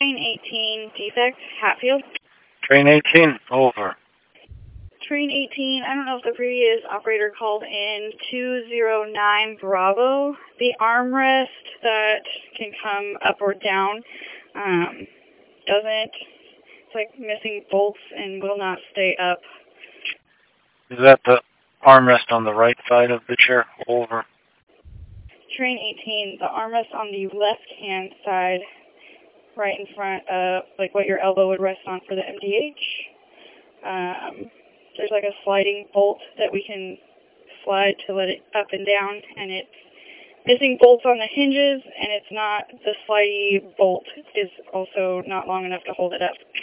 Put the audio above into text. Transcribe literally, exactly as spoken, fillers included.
Train eighteen, defect, Hatfield. Train eighteen, over. Train eighteen, I don't know if the previous operator called in two zero nine Bravo. The armrest that can come up or down um, doesn't, it's like missing bolts and will not stay up. Is that the armrest on the right side of the chair? Over. Train eighteen, the armrest on the left-hand side, right in front of, like what your elbow would rest on for the M D H. Um, there's like a sliding bolt that we can slide to let it up and down, and it's missing bolts on the hinges, and it's not, the slidey bolt is also not long enough to hold it up.